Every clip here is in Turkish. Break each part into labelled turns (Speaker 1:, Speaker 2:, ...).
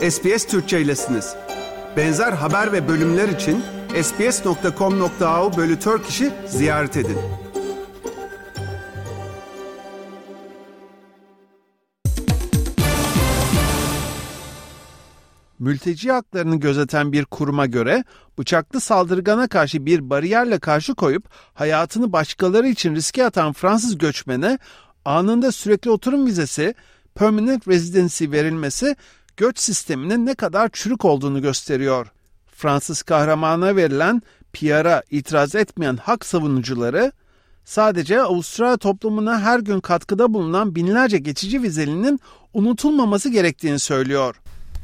Speaker 1: SBS Türkçe'ylesiniz. Benzer haber ve bölümler için sbs.com.au/Turkish'i ziyaret edin. Mülteci haklarını gözeten bir kuruma göre bıçaklı saldırgana karşı bir bariyerle karşı koyup hayatını başkaları için riske atan Fransız göçmene anında sürekli oturum vizesi, permanent residency verilmesi göç sisteminin ne kadar çürük olduğunu gösteriyor. Fransız kahramana verilen PR'a itiraz etmeyen hak savunucuları, sadece Avustralya toplumuna her gün katkıda bulunan binlerce geçici vizelinin unutulmaması gerektiğini söylüyor.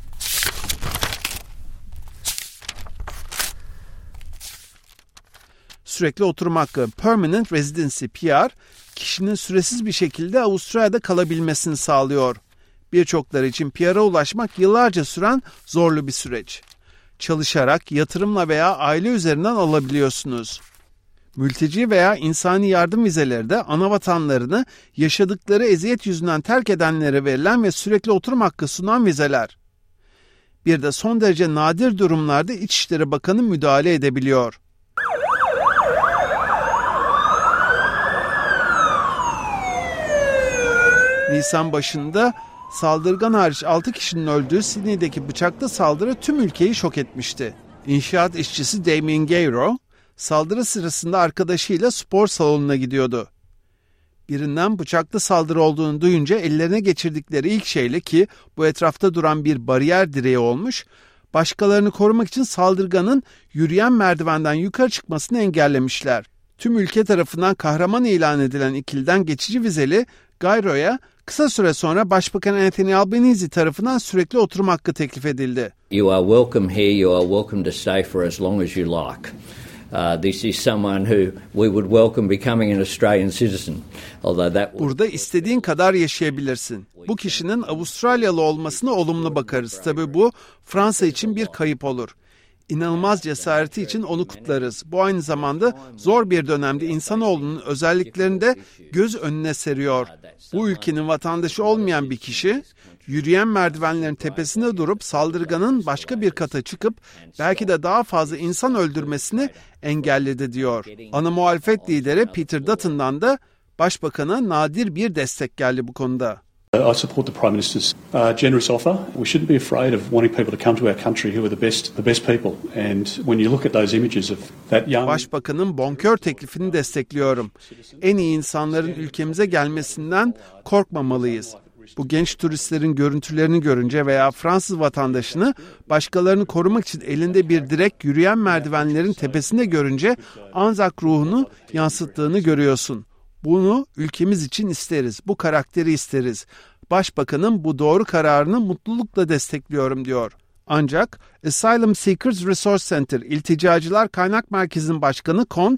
Speaker 1: Sürekli oturum hakkı Permanent Residency PR, kişinin süresiz bir şekilde Avustralya'da kalabilmesini sağlıyor. Birçokları için PR'a ulaşmak yıllarca süren zorlu bir süreç. Çalışarak, yatırımla veya aile üzerinden alabiliyorsunuz. Mülteci veya insani yardım vizeleri de anavatanlarını yaşadıkları eziyet yüzünden terk edenlere verilen ve sürekli oturum hakkı sunan vizeler. Bir de son derece nadir durumlarda İçişleri Bakanı müdahale edebiliyor. Nisan başında saldırgan hariç 6 kişinin öldüğü Sydney'deki bıçaklı saldırı tüm ülkeyi şok etmişti. İnşaat işçisi Damien Gayro, saldırı sırasında arkadaşıyla spor salonuna gidiyordu. Birinden bıçaklı saldırı olduğunu duyunca ellerine geçirdikleri ilk şeyle, ki bu etrafta duran bir bariyer direği olmuş, başkalarını korumak için saldırganın yürüyen merdivenden yukarı çıkmasını engellemişler. Tüm ülke tarafından kahraman ilan edilen ikiliden geçici vizeli Gayro'ya kısa süre sonra Başbakan Anthony Albanese tarafından sürekli oturum hakkı teklif edildi.
Speaker 2: You are welcome here. You are welcome to stay for as long as you like. This is someone who we would welcome becoming an Australian citizen.
Speaker 1: Burada istediğin kadar yaşayabilirsin. Bu kişinin Avustralyalı olmasına olumlu bakarız. Tabii bu Fransa için bir kayıp olur. İnanılmaz cesareti için onu kutlarız. Bu aynı zamanda zor bir dönemde insanoğlunun özelliklerini de göz önüne seriyor. Bu ülkenin vatandaşı olmayan bir kişi, yürüyen merdivenlerin tepesinde durup saldırganın başka bir kata çıkıp belki de daha fazla insan öldürmesini engelledi diyor. Ana muhalefet lideri Peter Dutton'dan da Başbakan'a nadir bir destek geldi bu konuda.
Speaker 3: I support the Prime Minister's generous offer. We shouldn't be afraid of wanting people to come to our country who are the best people. And when you look at those images of that young...
Speaker 1: Başbakanın bonkör teklifini destekliyorum. En iyi insanların ülkemize gelmesinden korkmamalıyız. Bu genç turistlerin görüntülerini görünce veya Fransız vatandaşını başkalarını korumak için elinde bir direk yürüyen merdivenlerin tepesinde görünce Anzak ruhunu yansıttığını görüyorsun. Bunu ülkemiz için isteriz. Bu karakteri isteriz. Başbakanın bu doğru kararını mutlulukla destekliyorum diyor. Ancak Asylum Seekers Resource Center, İlticacılar Kaynak Merkezi'nin başkanı Kon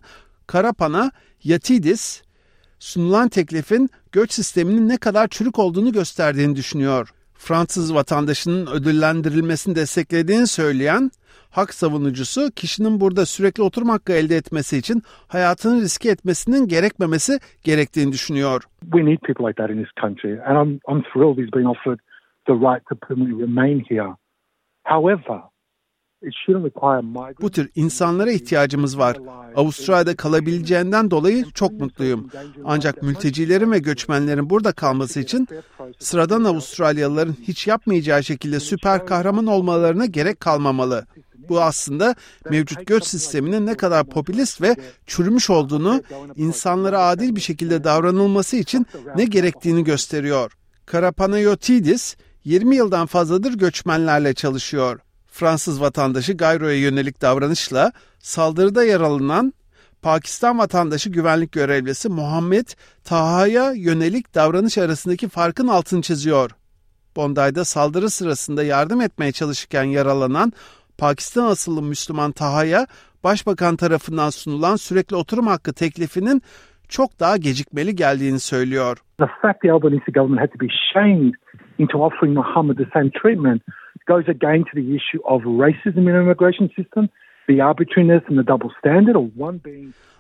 Speaker 1: Karapana-Yatidis, sunulan teklifin göç sisteminin ne kadar çürük olduğunu gösterdiğini düşünüyor. Fransız vatandaşının ödüllendirilmesini desteklediğini söyleyen hak savunucusu, kişinin burada sürekli oturum hakkı elde etmesi için hayatını riske etmesinin gerekmemesi gerektiğini düşünüyor.
Speaker 4: We need people like that in this country, and I'm thrilled he's been offered the right to permanently remain here. However, it shouldn't require migrants.
Speaker 1: Bu tür insanlara ihtiyacımız var. Avustralya'da kalabileceğinden dolayı çok mutluyum. Ancak mültecilerin ve göçmenlerin burada kalması için sıradan Avustralyalıların hiç yapmayacağı şekilde süper kahraman olmalarına gerek kalmamalı. Bu aslında mevcut göç sisteminin ne kadar popülist ve çürümüş olduğunu, insanlara adil bir şekilde davranılması için ne gerektiğini gösteriyor. Karapanayotidis 20 yıldan fazladır göçmenlerle çalışıyor. Fransız vatandaşı Gayro'ya yönelik davranışla saldırıda yaralanan Pakistan vatandaşı güvenlik görevlisi Muhammed Taha'ya yönelik davranış arasındaki farkın altını çiziyor. Bondi'de saldırı sırasında yardım etmeye çalışırken yaralanan Pakistan asıllı Müslüman Taha'ya Başbakan tarafından sunulan sürekli oturum hakkı teklifinin çok daha gecikmeli geldiğini söylüyor.
Speaker 4: The fact the Albanese government had to be shamed into offering Muhammad the same treatment goes again to the issue of racism in our immigration system, the arbitrariness and the double standard, or one being...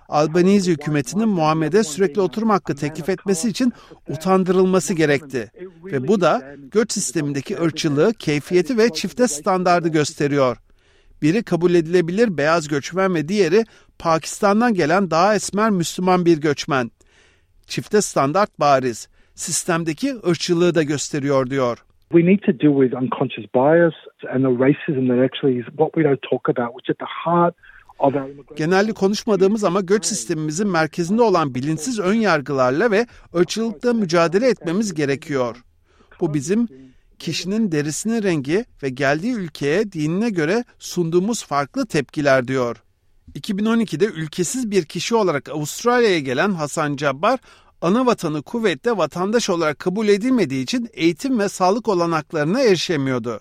Speaker 1: Albanese hükümetinin Muhammed'e sürekli oturum hakkı teklif etmesi için utandırılması gerekti. Ve bu da göç sistemindeki ırkçılığı, keyfiyeti ve çifte standardı gösteriyor. Biri kabul edilebilir beyaz göçmen ve diğeri Pakistan'dan gelen daha esmer Müslüman bir göçmen. Çifte standart bariz. Sistemdeki ırkçılığı da gösteriyor diyor.
Speaker 4: We need to deal with unconscious bias and the racism that actually is what we don't talk about, which at the heart of our immigration.
Speaker 1: Genelde konuşmadığımız ama göç sistemimizin merkezinde olan bilinçsiz ön yargılarla ve ırkçılıkla mücadele etmemiz gerekiyor. Bu bizim kişinin derisinin rengi ve geldiği ülkeye dinine göre sunduğumuz farklı tepkiler diyor. 2012'de ülkesiz bir kişi olarak Avustralya'ya gelen Hasan Cabbar, ana vatanı Kuveyt'te vatandaş olarak kabul edilmediği için eğitim ve sağlık olanaklarına erişemiyordu.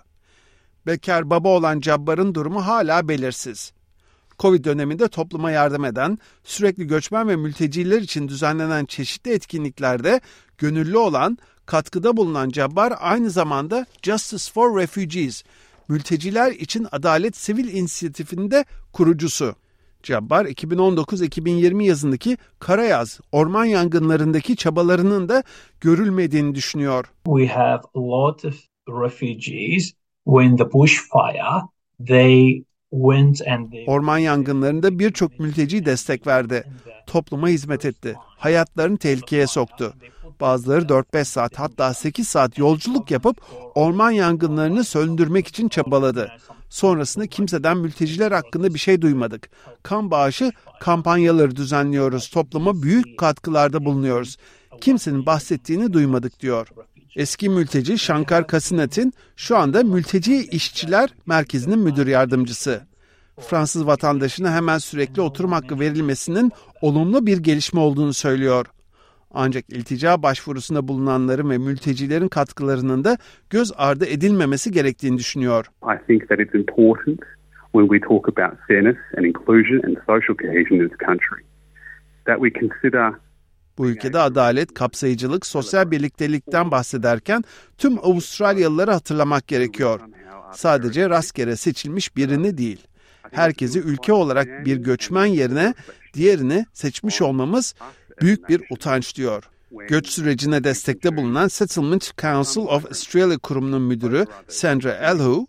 Speaker 1: Bekar baba olan Cabbar'ın durumu hala belirsiz. Covid döneminde topluma yardım eden, sürekli göçmen ve mülteciler için düzenlenen çeşitli etkinliklerde gönüllü olan, katkıda bulunan Cabbar aynı zamanda Justice for Refugees, Mülteciler için Adalet Sivil İnisiyatifi'nin de kurucusu. Cabbar, 2019-2020 yazındaki karayaz, orman yangınlarındaki çabalarının da görülmediğini düşünüyor.
Speaker 5: We have a lot of refugees when the bushfire, they went and they...
Speaker 1: Orman yangınlarında birçok mülteci destek verdi. Topluma hizmet etti. Hayatlarını tehlikeye soktu. Bazıları 4-5 saat hatta 8 saat yolculuk yapıp orman yangınlarını söndürmek için çabaladı. Sonrasında kimseden mülteciler hakkında bir şey duymadık. Kan bağışı kampanyaları düzenliyoruz. Topluma büyük katkılarda bulunuyoruz. Kimsenin bahsettiğini duymadık diyor. Eski mülteci Shankar Kasinatin şu anda Mülteci İşçiler Merkezi'nin müdür yardımcısı. Fransız vatandaşına hemen sürekli oturum hakkı verilmesinin olumlu bir gelişme olduğunu söylüyor. Ancak iltica başvurusunda bulunanların ve mültecilerin katkılarının da göz ardı edilmemesi gerektiğini düşünüyor.
Speaker 6: I think that it's important when we talk about fairness and inclusion and social cohesion in this country that we consider.
Speaker 1: Bu ülkede adalet, kapsayıcılık, sosyal birliktelikten bahsederken tüm Avustralyalıları hatırlamak gerekiyor. Sadece rastgele seçilmiş birini değil. Herkesi ülke olarak bir göçmen yerine diğerini seçmiş olmamız büyük bir utanç diyor. Göç sürecine destekte bulunan Settlement Council of Australia kurumunun müdürü Sandra Elhu,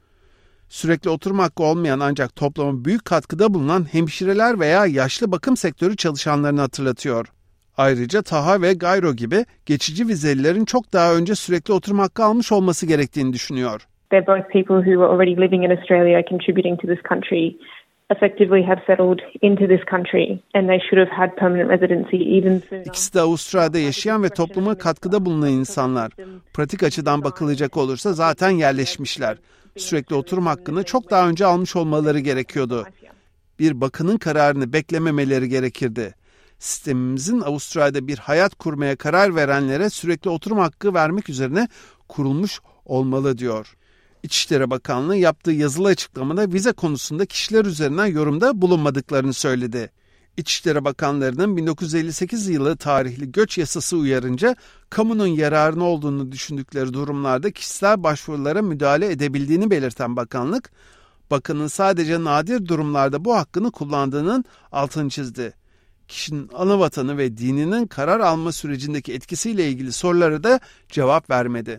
Speaker 1: sürekli oturum hakkı olmayan ancak topluma büyük katkıda bulunan hemşireler veya yaşlı bakım sektörü çalışanlarını hatırlatıyor. Ayrıca Taha ve Gayro gibi geçici vizelilerin çok daha önce sürekli oturum hakkı almış olması gerektiğini düşünüyor.
Speaker 7: They're both people who were already living in Australia, contributing to this country, effectively have settled into this country and they should have had permanent residency even sooner.
Speaker 1: İkisi de Avustralya'da yaşayan ve topluma katkıda bulunan insanlar. Pratik açıdan bakılacak olursa zaten yerleşmişler. Sürekli oturum hakkını çok daha önce almış olmaları gerekiyordu. Bir bakanın kararını beklememeleri gerekirdi. Sistemimizin Avustralya'da bir hayat kurmaya karar verenlere sürekli oturum hakkı vermek üzerine kurulmuş olmalı diyor. İçişleri Bakanlığı yaptığı yazılı açıklamada vize konusunda kişiler üzerinden yorumda bulunmadıklarını söyledi. İçişleri Bakanlarının 1958 yılı tarihli göç yasası uyarınca kamunun yararına olduğunu düşündükleri durumlarda kişisel başvurulara müdahale edebildiğini belirten bakanlık, bakanın sadece nadir durumlarda bu hakkını kullandığının altını çizdi. Kişinin ana vatanı ve dininin karar alma sürecindeki etkisiyle ilgili sorulara da cevap vermedi.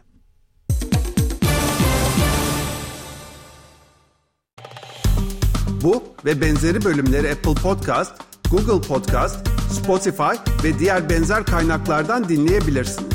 Speaker 1: Bu ve benzeri bölümleri Apple Podcast, Google Podcast, Spotify ve diğer benzer kaynaklardan dinleyebilirsiniz.